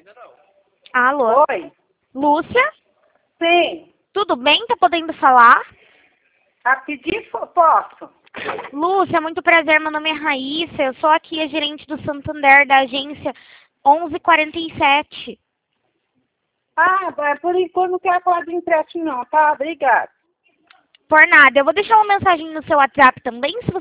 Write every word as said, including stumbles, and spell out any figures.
Alô? Oi? Lúcia? Sim. Tudo bem? Tá podendo falar? Rapidinho fo- posso? Lúcia, muito prazer. Meu nome é Raíssa. Eu sou aqui a gerente do Santander da agência onze quarenta e sete. Ah, é, por enquanto não quero falar de empréstimo não, tá? Obrigada. Por nada. Eu vou deixar uma mensagem no seu WhatsApp também, se